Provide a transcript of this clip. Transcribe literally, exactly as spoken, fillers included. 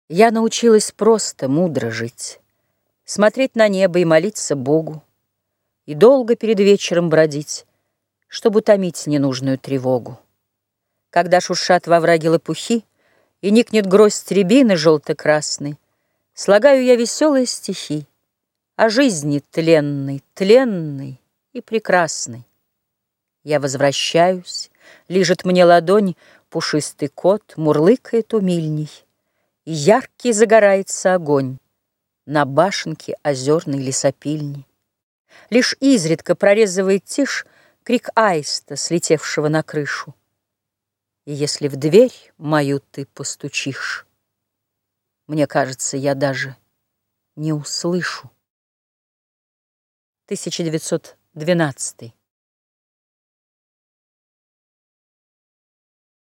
Я научилась просто, мудро жить, смотреть на небо и молиться Богу, и долго перед вечером бродить, чтобы утомить ненужную тревогу. Когда шуршат во враге лопухи и никнет гроздь рябины желто-красной, слагаю я веселые стихи о жизни тленной, тленной и прекрасной. Я возвращаюсь, лижет мне ладонь пушистый кот, мурлыкает умильней, и яркий загорается огонь на башенке озерной лесопильни. Лишь изредка прорезывает тишь крик аиста, слетевшего на крышу. И если в дверь мою ты постучишь, мне кажется, я даже не услышу. тысяча девятьсот двенадцатый.